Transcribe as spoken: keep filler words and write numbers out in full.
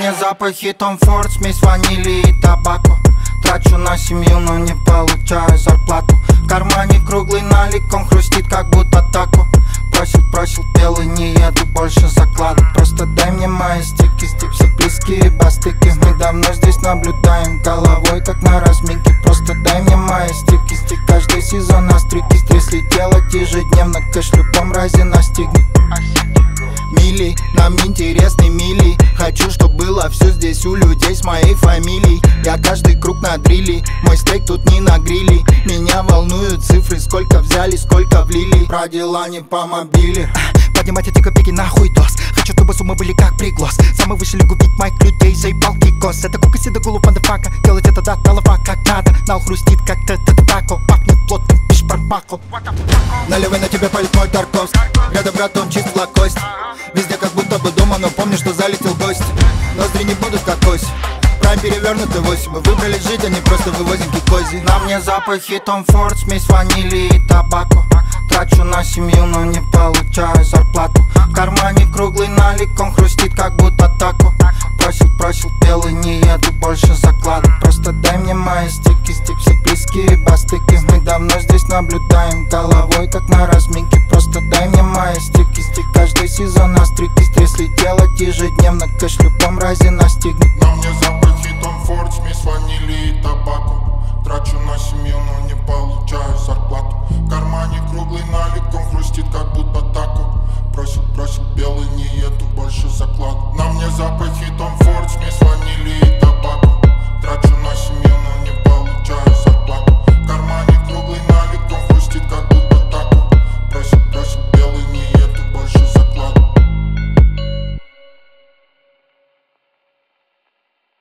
мне запахи Том Форд, смесь ванили и табако. Трачу на семью, но не получаю зарплату. В кармане круглый налик, он хрустит, как будто тако. Просил, просил, пел и не еду больше заклад. Просто дай мне мои стики, все близкие бастыки. Мы давно здесь наблюдаем головой, как на разминке. Просто дай мне мои стики, стик каждый сезон на стрики. Если делать ежедневно, кэш в любом разе настигнет. Мили, нам интересны мили. Хочу, чтоб было все здесь у людей с моей фамилией. Я каждый круг на дрили, мой стейк тут не на гриле. Меня волнуют цифры, сколько взяли, сколько влили. Про дела не по мобиле. Поднимать эти копейки нахуй дос. Хочу, чтобы суммы были как приглас. Самые вышли губить моих людей, заебал кикос. Это кука седа гулу фандафака. Делать это до голова как надо. Нал хрустит как тако. Пахнет плотным пиш парпако. Наливай, на тебя палит мой Тарковский. Рядом брат, он чист лакость. Везде как будто бы дома, но помню, что залетел гость. Ноздри не будут как ось. Прайм перевернутый восемь. Мы выбрали жить, а не просто вывозим кикози. На мне запахи Том Форд, смесь ванили и табако. Трачу на семью, но не получаю зарплату. В кармане круглый налик, он хрустит, как будто тако. Просил, просил, пел и не еду больше заклад. Просто дай мне мои стики, стик, все близкие бастыки. Мы давно здесь наблюдаем головой, как на разминке. Просто дай мне мои стики, стик каждый сезон на стрики. Если делать ежедневно, кэш в любом разе настигнет. На мне запахи Том Форд, смесь ванили и табако. Трачу на семью, но не получаю зарплату. В кармане круглый налик, он хрустит, как будто тако. Просил, просил, белый, не еду больше заклад. На мне запахи Том Форд, смесь ванили и табако. Трачу на семью.